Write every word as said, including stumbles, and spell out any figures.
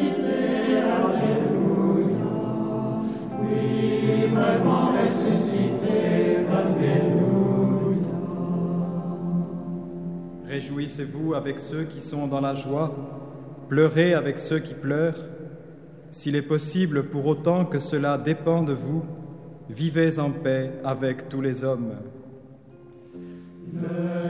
ressuscité, Alléluia. Oui, vraiment ressuscité, Alléluia. Réjouissez-vous avec ceux qui sont dans la joie, pleurez avec ceux qui pleurent. S'il est possible, pour autant que cela dépend de vous, vivez en paix avec tous les hommes. Le